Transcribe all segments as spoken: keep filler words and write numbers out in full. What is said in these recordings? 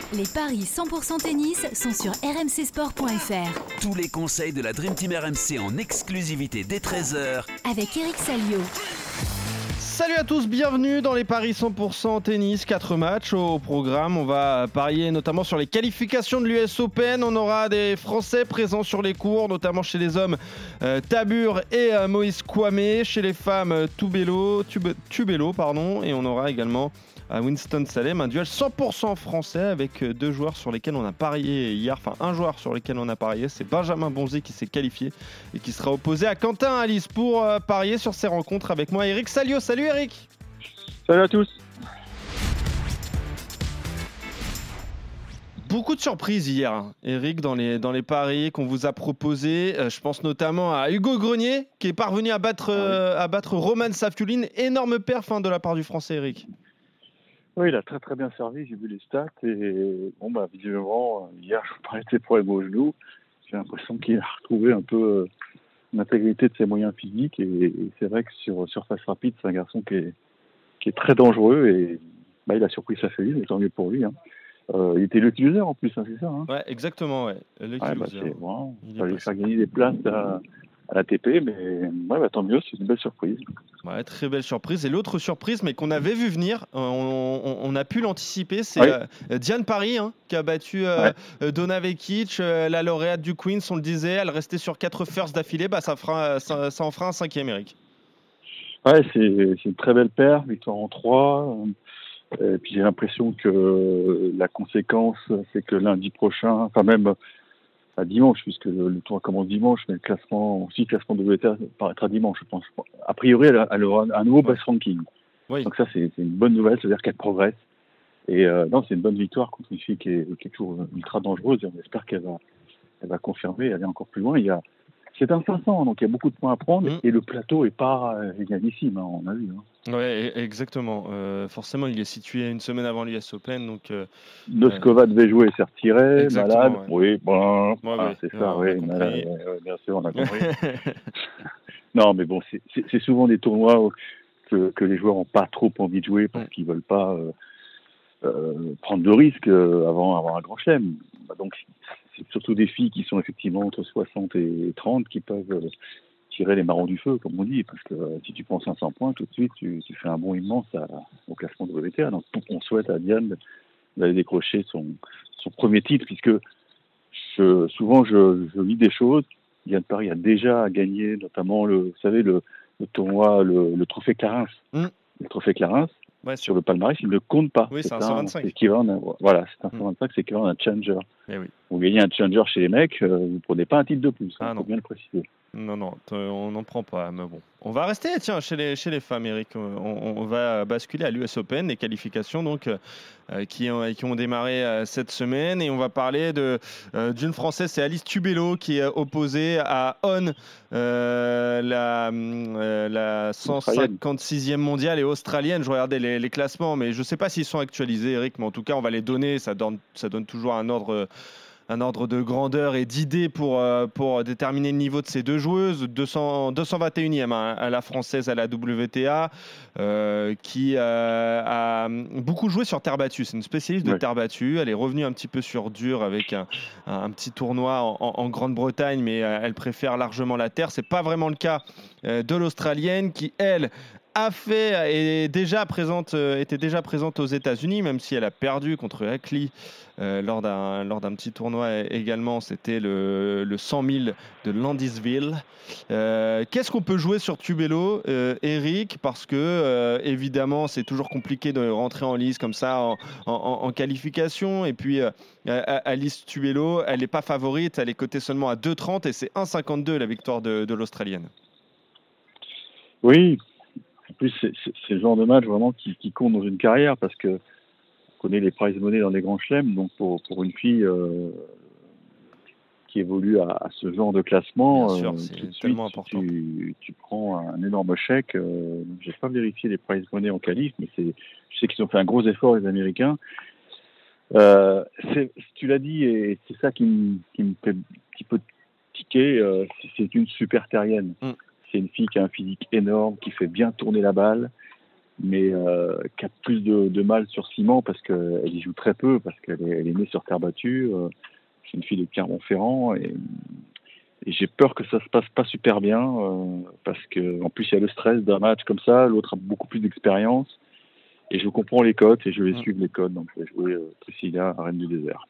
Les paris cent pour cent tennis sont sur r m c sport point f r. Tous les conseils de la Dream Team R M C en exclusivité dès treize heures avec Eric Salio. Salut à tous, bienvenue dans les paris cent pour cent tennis, quatre matchs au programme. On va parier notamment sur les qualifications de l'U S Open. On aura des Français présents sur les cours, notamment chez les hommes euh, Tabur et euh, Moïse Kouamé, chez les femmes euh, Tubelo, Tube, Tubelo pardon, et on aura également à Winston-Salem, un duel cent pour cent français avec deux joueurs sur lesquels on a parié hier, enfin un joueur sur lequel on a parié, c'est Benjamin Bonzi qui s'est qualifié et qui sera opposé à Quentin Alice pour euh, parier sur ces rencontres avec moi, Eric Salio. Salut Eric. Salut à tous. Beaucoup de surprises hier, hein, Eric, dans les, dans les paris qu'on vous a proposés. Euh, je pense notamment à Hugo Grenier qui est parvenu à battre, euh, à battre Roman Safiullin. Énorme perf hein, de la part du Français, Eric. Oui, il a très très bien servi, j'ai vu les stats et bon bah visiblement hier je parlais de ses problèmes au genou, j'ai l'impression qu'il a retrouvé un peu l'intégrité de ses moyens physiques et, et c'est vrai que sur surface rapide c'est un garçon qui est qui est très dangereux et bah, il a surpris sa famille, mais tant mieux pour lui. Hein. Euh, il était lucky loser en plus, hein, c'est ça. Hein. Ouais, exactement, ouais. Lucky ouais, bah, loser. c'est, bon, il fallait faire gagner des places à, à l'A T P, mais ouais, bah, tant mieux, c'est une belle surprise. Ouais, très belle surprise. Et l'autre surprise, mais qu'on avait vu venir, on, on, on a pu l'anticiper, c'est oui. euh, Diane Paris hein, qui a battu euh, ouais. Donna Vekic, euh, la lauréate du Queens, on le disait, elle restait sur quatre firsts d'affilée, bah, ça, fera, ça, ça en fera un cinquième, Eric. Ouais, c'est, c'est une très belle paire, victoire en trois. Et puis j'ai l'impression que la conséquence, c'est que lundi prochain, enfin même à dimanche, puisque le, le tour commence dimanche, mais le classement, aussi le classement de W T A paraîtra dimanche, je pense. A priori, elle, elle aura un nouveau ouais. best ranking. Oui. Donc ça, c'est, c'est une bonne nouvelle, c'est-à-dire qu'elle progresse. Et euh, non, c'est une bonne victoire contre une fille qui est, qui est toujours ultra dangereuse. Et on espère qu'elle va, elle va confirmer, aller encore plus loin. Il y a, c'est un cinq cents, donc il y a beaucoup de points à prendre. Mmh. Et le plateau est pas égalissime, hein, on a vu. Hein. Oui, exactement. Euh, forcément, il est situé une semaine avant l'U S Open. Donc, euh, Noskova euh... devait jouer et s'est retiré, malade. Ouais. Oui, bon, ouais, ah, oui. c'est non, ça, oui, malade, ouais, ouais, bien sûr, on a compris. Non, mais bon, c'est, c'est, c'est souvent des tournois que, que les joueurs n'ont pas trop envie de jouer parce mmh. qu'ils ne veulent pas euh, euh, prendre de risques avant, avant un grand chelem. Donc, c'est surtout des filles qui sont effectivement entre soixante et trente qui peuvent euh, tirer les marrons du feu, comme on dit, parce que euh, si tu prends cinq cents points, tout de suite, tu, tu fais un bond immense à, au classement de W T A. Donc, on souhaite à Diane d'aller décrocher son, son premier titre, puisque je, souvent, je, je lis des choses. Diane Paris a déjà gagné, notamment, le, vous savez, le, le tournoi, le, le trophée Clarins. Mm. Le trophée Clarins, ouais, sur le palmarès, il ne compte pas. Oui, c'est, c'est un cent vingt-cinq. C'est équivalent à, voilà, c'est un cent vingt-cinq, mm. c'est équivalent à un challenger. Eh oui. Vous gagnez un challenger chez les mecs, euh, vous ne prenez pas un titre de plus. Il ah, faut bien le préciser. Non, non, on n'en prend pas, mais bon. On va rester, tiens, chez les, chez les femmes, Eric. On, on va basculer à l'U S Open, les qualifications donc, euh, qui, ont, qui ont démarré euh, cette semaine. Et on va parler de, euh, d'une Française, c'est Alice Tubelo, qui est opposée à On, euh, la, euh, la cent cinquante-sixième mondiale et australienne. Je regardais les, les classements, mais je ne sais pas s'ils sont actualisés, Eric, mais en tout cas, on va les donner. Ça donne, ça donne toujours un ordre... un ordre de grandeur et d'idées pour, euh, pour déterminer le niveau de ces deux joueuses. deux cents, deux cent vingt et unième hein, à la française à la W T A, euh, qui euh, a beaucoup joué sur terre battue. C'est une spécialiste de ouais. terre battue. Elle est revenue un petit peu sur dur avec un, un, un petit tournoi en, en, en Grande-Bretagne, mais euh, elle préfère largement la terre. C'est pas vraiment le cas euh, de l'Australienne qui, elle, a fait et déjà présente, euh, était déjà présente aux États-Unis, même si elle a perdu contre Ackley euh, lors d'un lors d'un petit tournoi également. C'était le, le cent mille de Landisville. Euh, qu'est-ce qu'on peut jouer sur Tubelo, euh, Eric? Parce que euh, évidemment, c'est toujours compliqué de rentrer en lice comme ça en, en, en qualification. Et puis euh, Alice Tubelo, elle n'est pas favorite, elle est cotée seulement à deux trente et c'est un cinquante-deux la victoire de, de l'Australienne. Oui. En plus, c'est, c'est, c'est le genre de match vraiment qui, qui compte dans une carrière parce que on connaît les prize money dans les grands chelems. Donc, pour, pour une fille euh, qui évolue à, à ce genre de classement, sûr, euh, c'est tout de suite, tellement important. Tu, tu prends un énorme chèque. Euh, je n'ai pas vérifié les prize money en qualif, mais c'est, je sais qu'ils ont fait un gros effort, les Américains. Euh, c'est, tu l'as dit, et c'est ça qui me, qui me fait un petit peu tiquer. Euh, c'est une super terrienne. Mm. C'est une fille qui a un physique énorme, qui fait bien tourner la balle, mais euh, qui a plus de, de mal sur ciment parce qu'elle y joue très peu, parce qu'elle est, elle est née sur terre battue. Euh, c'est une fille de Clermont-Ferrand et, et j'ai peur que ça se passe pas super bien euh, parce que en plus il y a le stress d'un match comme ça, l'autre a beaucoup plus d'expérience et je comprends les cotes et je vais mmh. suivre les cotes, donc je vais jouer euh, Priscilla à Reine du Désert.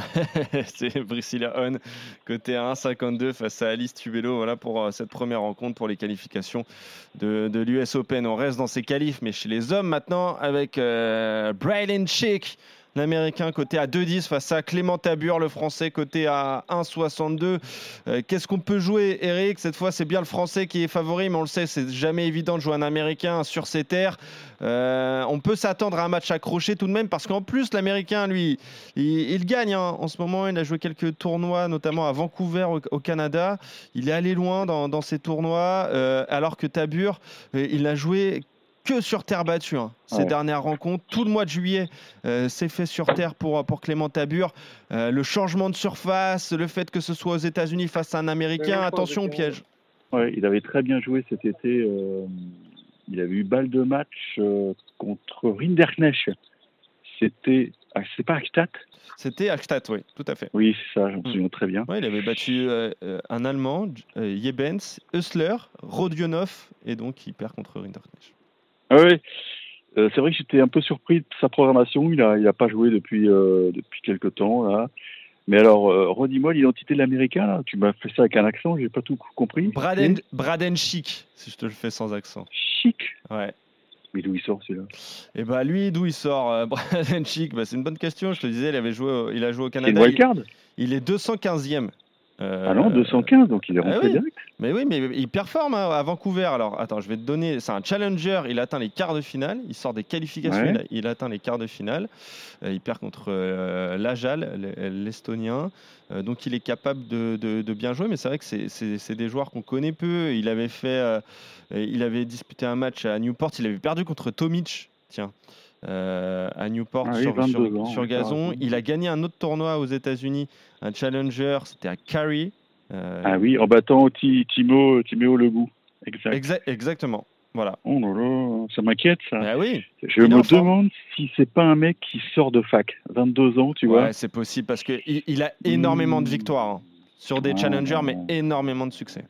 C'est Priscilla Hon, côté à un virgule cinquante-deux face à Alice Tubello. Voilà pour euh, cette première rencontre pour les qualifications de, de l'U S Open. On reste dans ces qualifs, mais chez les hommes maintenant, avec euh, Bryden Chick, l'Américain, côté à deux dix face à Clément Tabur, le Français, côté à un virgule soixante-deux. Euh, qu'est-ce qu'on peut jouer, Eric? Cette fois, c'est bien le Français qui est favori, mais on le sait, c'est jamais évident de jouer un Américain sur ses terres. Euh, on peut s'attendre à un match accroché tout de même, parce qu'en plus, l'Américain, lui, il, il gagne. Hein. En ce moment, il a joué quelques tournois, notamment à Vancouver, au, au Canada. Il est allé loin dans, dans ces tournois, euh, alors que Tabur, euh, il a joué que sur terre battue, hein, ces ouais. dernières rencontres. Tout le mois de juillet euh, s'est fait sur terre pour, pour Clément Tabur. Euh, le changement de surface, le fait que ce soit aux États-Unis face à un Américain, attention au piège. Ouais, il avait très bien joué cet été. Euh, il avait eu balle de match euh, contre Rinderknecht. C'était, ah, c'est pas Hackstatt? C'était Hackstatt, oui, tout à fait. Oui, c'est ça, j'en souviens mmh. très bien. Ouais, il avait battu euh, un Allemand, euh, Jebens, Hussler, Rodionov, et donc il perd contre Rinderknecht. Ah oui, euh, c'est vrai que j'étais un peu surpris de sa programmation. Il a, il a pas joué depuis euh, depuis quelque temps là. Mais alors, euh, redis-moi l'identité de l'Américain là. Tu m'as fait ça avec un accent, j'ai pas tout compris. Braden, Braden Chick, si je te le fais sans accent. Chic. Ouais. Mais d'où il sort celui-là? Eh bah lui, d'où il sort, euh, Braden Chick, bah, c'est une bonne question. Je te disais, il avait joué, au, il a joué au Canada. C'est une wildcard. Il, il est deux cent quinzième. Euh, ah non, deux cent quinze, donc il est rentré ah oui. direct. Mais oui, mais il performe hein, à Vancouver. Alors, attends, je vais te donner. C'est un challenger. Il atteint les quarts de finale. Il sort des qualifications. Ouais. Il, il atteint les quarts de finale. Euh, il perd contre euh, Lajal, l'Estonien. Euh, donc, il est capable de, de, de bien jouer. Mais c'est vrai que c'est, c'est, c'est des joueurs qu'on connaît peu. Il avait fait, euh, il avait disputé un match à Newport. Il avait perdu contre Tomic. Tiens. Euh, à Newport ah oui, sur, sur, ans, sur gazon. Il a gagné un autre tournoi aux États-Unis, un challenger, c'était à Cary. Euh, ah oui, en battant T- Timo, Timo Legout. Exact. Exa- exactement. Voilà. Oh là là, ça m'inquiète ça. Ah oui. Je me demande si c'est pas un mec qui sort de fac, vingt-deux ans, tu ouais, vois. Ouais, c'est possible parce que il, il a énormément mmh. de victoires hein, sur des ah, challengers, ah, mais énormément de succès.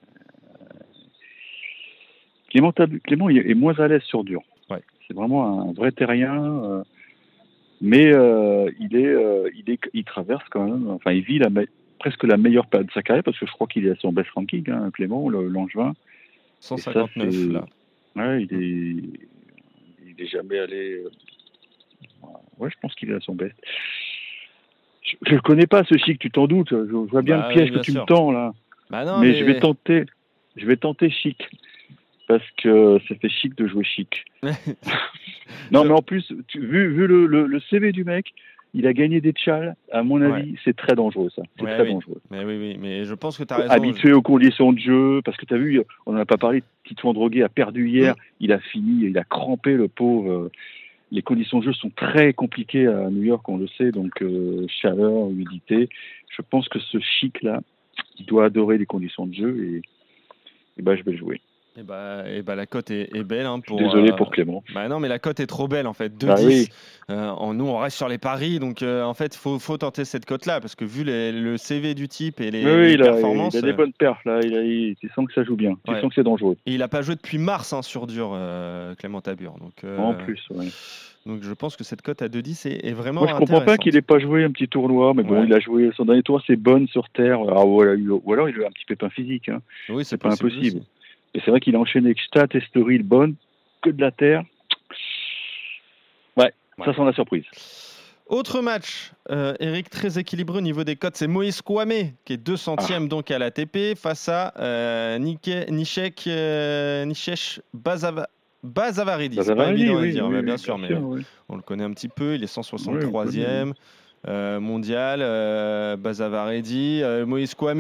Clément, Clément est moins à l'aise sur dur. Ouais. C'est vraiment un vrai terrien, euh, mais euh, il est, euh, il est, il traverse quand même. Enfin, il vit la me- presque la meilleure période de sa carrière parce que je crois qu'il est à son best ranking, hein, Clément, le, l'Angevin. cent cinquante-neuf ça, là. Ouais, il est, il est jamais allé. Ouais, je pense qu'il est à son best. Je ne connais pas ce Chic, tu t'en doutes. Je vois bien bah, le piège oui, bien que tu sûr. me tends là. Bah non, mais, mais je vais tenter, je vais tenter Chic. Parce que ça fait chic de jouer chic. non, mais en plus, tu, vu, vu le, le, le C V du mec, il a gagné des tchals. À mon avis, ouais. c'est très dangereux, ça. C'est ouais, très oui. dangereux. Mais oui, oui, mais je pense que tu as raison. Habitué je... aux conditions de jeu, parce que tu as vu, on n'en a pas parlé, Titouan Droguet a perdu hier, mmh. il a fini, il a crampé, le pauvre. Les conditions de jeu sont très compliquées à New York, on le sait, donc euh, chaleur, humidité. Je pense que ce chic-là, il doit adorer les conditions de jeu et, et ben, je vais le jouer. Et bah, et bah la cote est, est belle. Hein, pour, Désolé euh, pour Clément. Bah non, mais la cote est trop belle en fait. deux dix. Bah oui. euh, en, nous, on reste sur les paris. Donc euh, en fait, il faut, faut tenter cette cote-là parce que vu les, le C V du type et les, oui, les il performances. A, il a des bonnes perfs là. Il a, il, tu sens que ça joue bien. Tu ouais. sens que c'est dangereux. Et il n'a pas joué depuis mars hein, sur dur, euh, Clément Tabur. Donc, euh, en plus, ouais. Donc je pense que cette cote à deux dix est, est vraiment. Moi, je comprends pas qu'il n'ait pas joué un petit tournoi, mais bon, ouais. il a joué son dernier tournoi, c'est bonne sur terre. Alors, ou alors il a un petit pépin physique. Hein. Oui, c'est, c'est pas impossible. Aussi. Et c'est vrai qu'il a enchaîné avec Stade, Estoril, Bonn, que de la terre. Ouais, ouais. ça sent la surprise. Autre match, euh, Eric, très équilibré au niveau des cotes, c'est Moïse Kouamé, qui est deux centième ah. donc à l'A T P, face à euh, Nishek euh, Nishesh Bazava, Bazavaridis. C'est pas évident oui, à dire, oui, mais bien oui, sûr, bien mais sûr, oui. on le connaît un petit peu. Il est cent soixante-troisième oui, euh, mondial, euh, Bazavaridis. Euh, Moïse Kouamé,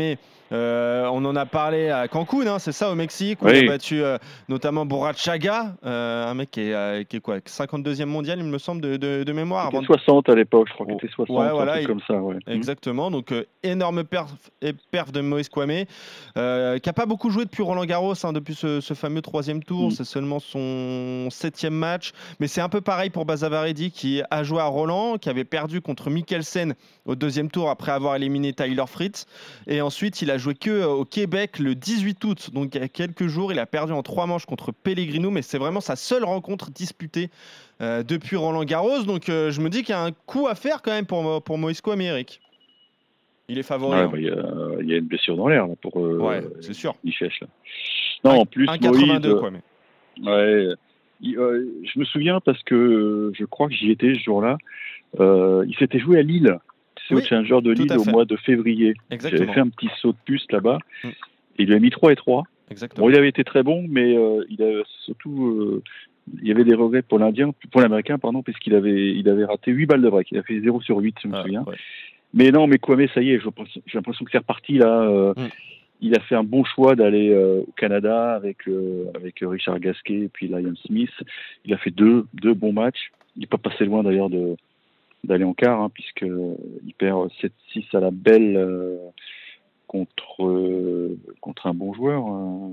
Euh, on en a parlé à Cancun, hein, c'est ça, au Mexique, où Oui. on a battu euh, notamment Borrachaga, euh, un mec qui est, euh, qui est quoi, cinquante-deuxième mondial, il me semble, de, de, de mémoire. C'était Avant de... soixante à l'époque, je crois qu'il Oh, était soixante, ouais, voilà, un truc il... comme ça. Ouais. Exactement, donc euh, énorme perf, perf de Moïse Kouamé, euh, qui n'a pas beaucoup joué depuis Roland Garros, hein, depuis ce, ce fameux troisième tour, Mm. c'est seulement son septième match, mais c'est un peu pareil pour Bazavaredi qui a joué à Roland, qui avait perdu contre Mikkelsen au deuxième tour après avoir éliminé Tyler Fritz, et ensuite il a joué que au Québec le dix-huit août, donc il y a quelques jours, il a perdu en trois manches contre Pellegrino, mais c'est vraiment sa seule rencontre disputée euh, depuis Roland Garros, donc euh, je me dis qu'il y a un coup à faire quand même pour, pour Moïse Kouamé, Eric. Il est favori. Il hein. bah, y, a, y a une blessure dans l'air là, pour euh, Ouais, c'est sûr. Nichech, là. Non, un, en plus, un virgule quatre-vingt-deux, Moïse, quoi, mais... ouais, il, euh, je me souviens parce que euh, je crois que j'y étais ce jour-là. Euh, il s'était joué à Lille. C'est Oui, au Challenger de Lille au mois de février. Exactement. J'avais fait un petit saut de puce là-bas. Mm. Et il lui a mis trois et trois. Exactement. Bon, il avait été très bon, mais euh, il a surtout... Euh, il y avait des regrets pour l'Indien, pour l'Américain, pardon, puisqu'il avait, il avait raté huit balles de break. Il a fait zéro sur huit, je me ah, souviens. Ouais. Mais non, mais Kouamé, ça y est, je pense, j'ai l'impression que c'est reparti là. Euh, mm. Il a fait un bon choix d'aller euh, au Canada avec euh, avec Richard Gasquet et puis Liam Smith. Il a fait deux deux bons matchs. Il n'est pas passé loin d'ailleurs de d'aller en quart, hein, puisque euh, il perd sept six à la belle euh, contre euh, contre un bon joueur. Euh...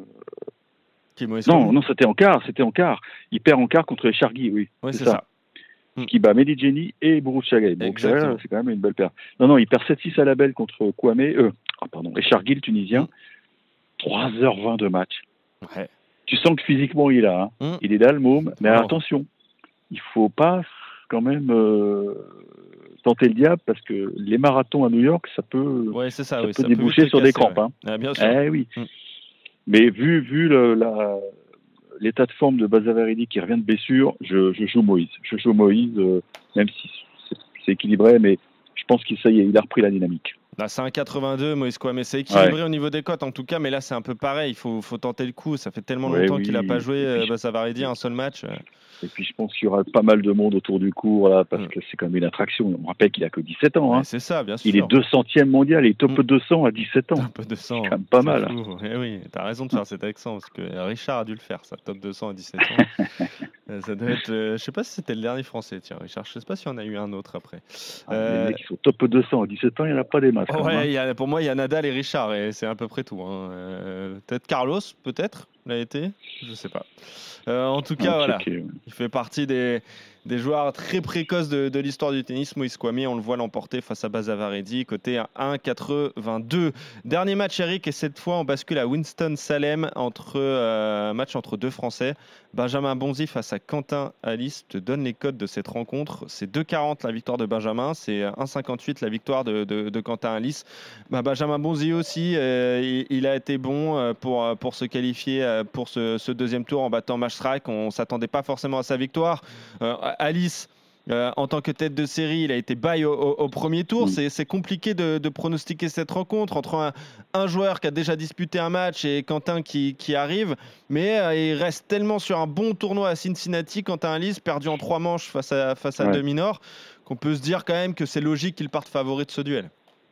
Non, non, c'était en quart, c'était en quart. Il perd en quart contre Chargui, oui. Ouais, c'est, c'est ça. ça. Qui bat Medigeni et Borrachaga. Donc c'est, c'est quand même une belle paire. Non, non, il perd sept six à la belle contre Kouamé, euh, oh, pardon, Richard Guy, le Tunisien. Mm. trois heures vingt de match. Ouais. Tu sens que physiquement il est là. Hein. Mm. Il est là le môme, mais oh. attention, il faut pas quand même euh, tenter le diable parce que les marathons à New York, ça peut, ouais, c'est ça, ça oui, peut ça déboucher peut sur des crampes. Ouais. Hein. Ah, bien sûr. Eh oui. Mm. Mais vu, vu le, la, l'état de forme de Bazavaredi qui revient de blessure, je, je joue Moïse. Je joue Moïse, euh, même si c'est, c'est équilibré, mais je pense qu'il ça y est, il a repris la dynamique. Là, c'est un quatre-vingt-deux, Moïse Kouamé. C'est équilibré ouais. au niveau des cotes, en tout cas, mais là, c'est un peu pareil. Il faut, faut tenter le coup. Ça fait tellement ouais, longtemps oui. qu'il n'a pas joué euh, puis, Bazavaredi un seul match. Euh... Et puis, je pense qu'il y aura pas mal de monde autour du cours, là, parce mm. que c'est quand même une attraction. On rappelle qu'il a que dix-sept ans. Ouais, hein. c'est ça, bien sûr. Il est deux centième mondial, il est top mm. deux cents à dix-sept ans. Top deux cents. C'est quand même pas mal. Eh oui, t'as raison de faire cet accent, parce que Richard a dû le faire, ça, top deux cents à dix-sept ans. Ça doit être, euh, je sais pas si c'était le dernier français, tiens, Richard. Je sais pas s'il y en a eu un autre après. Ah, euh... Les mecs qui sont top deux cents à dix-sept ans, il n'y en a pas des masses. Oh, ouais, hein. y a, pour moi, il y a Nadal et Richard, et c'est à peu près tout. Hein. Euh, peut-être Carlos, peut-être, l'a été, je sais pas. Euh, en tout cas, okay, voilà, okay. Il fait partie des, des joueurs très précoces de, de l'histoire du tennis. Moïse Kouamé, on le voit l'emporter face à Bazavaredi, côté un virgule quatre-vingt-deux. Dernier match, Eric, et cette fois, on bascule à Winston-Salem, entre euh, match entre deux Français. Benjamin Bonzi face à Quentin Halys. Je te donne les codes de cette rencontre. C'est deux virgule quarante la victoire de Benjamin, c'est un virgule cinquante-huit la victoire de, de, de Quentin Halys. Bah, Benjamin Bonzi aussi, euh, il, il a été bon pour, pour se qualifier pour ce, ce deuxième tour en battant Maastricht. On ne s'attendait pas forcément à sa victoire. Euh, Halys, Euh, en tant que tête de série, il a été bye au, au, au premier tour. Mmh. C'est, c'est compliqué de, de pronostiquer cette rencontre entre un, un joueur qui a déjà disputé un match et Quentin qui, qui arrive. Mais euh, il reste tellement sur un bon tournoi à Cincinnati, Quentin Halys, perdu en trois manches face à, face à ouais. Deminor, qu'on peut se dire quand même que c'est logique qu'il parte favori de ce duel.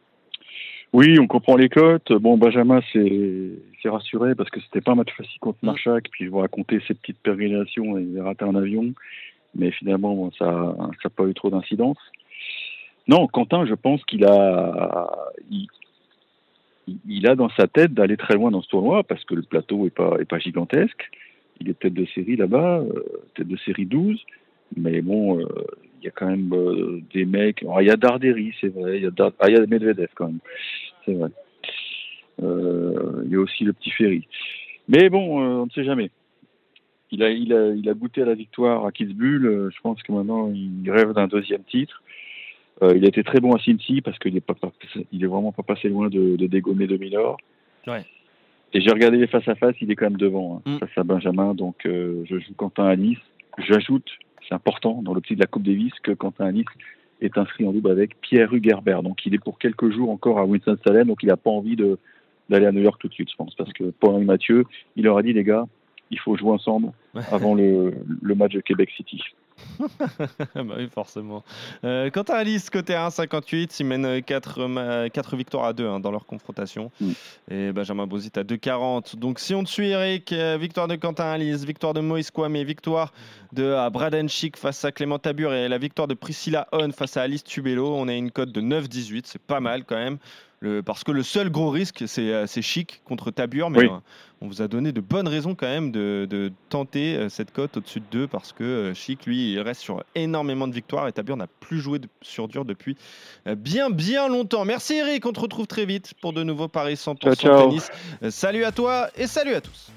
Oui, on comprend les cotes. Bon, Benjamin s'est, s'est rassuré parce que c'était pas un match facile contre mmh. Marchak. Puis je vais raconter ses petites pérégrinations. Il a raté un avion. Mais finalement, bon, ça n'a pas eu trop d'incidence. Non, Quentin, je pense qu'il a, il, il a dans sa tête d'aller très loin dans ce tournoi parce que le plateau n'est pas, est pas gigantesque. Il est tête de série là-bas, euh, tête de série douze. Mais bon, il euh, y a quand même euh, des mecs. Il y a Darderi, c'est vrai. Il y a, Dar... ah, y a Medvedev quand même, c'est vrai. Il euh, y a aussi le petit Ferry. Mais bon, euh, on ne sait jamais. Il a, il, a, il a goûté à la victoire à Kitzbühel. Euh, je pense que maintenant, il rêve d'un deuxième titre. Euh, il a été très bon à Cincy parce qu'il n'est pas, il est vraiment pas passé loin de, de dégommer Deminor. Ouais. Et j'ai regardé les face-à-face, il est quand même devant, hein, mm. face à Benjamin. Donc, euh, je joue Quentin Halys. J'ajoute, c'est important, dans l'optique de la Coupe Davis, que Quentin Halys est inscrit en double avec Pierre Hugerbert. Donc, il est pour quelques jours encore à Winston-Salem. Donc, il n'a pas envie de, d'aller à New York tout de suite, je pense. Parce que Paul-Henri Mathieu, il leur a dit, les gars, il faut jouer ensemble avant le, le match de Québec City. Bah oui, forcément. Euh, Quentin Alice, côté un virgule cinquante-huit, ils mènent quatre victoires à deux hein, dans leur confrontation. Mm. Et Benjamin Bozit à deux virgule quarante. Donc si on te suit, Eric, euh, victoire de Quentin Alice, victoire de Moïse Kouamé, victoire de uh, Braden Schick face à Clément Tabur et la victoire de Priscilla Hon face à Alice Tubello. On a une cote de neuf virgule dix-huit, c'est pas mal quand même. Le, parce que le seul gros risque, c'est, euh, c'est Schick contre Tabur, mais oui. euh, on vous a donné de bonnes raisons quand même de, de tenter euh, cette cote au-dessus de deux, parce que euh, Schick, lui, il reste sur énormément de victoires et Tabur n'a plus joué de, sur dur depuis euh, bien, bien longtemps. Merci Eric, on te retrouve très vite pour de nouveaux paris cent pour cent ciao, ciao. tennis. Euh, salut à toi et salut à tous.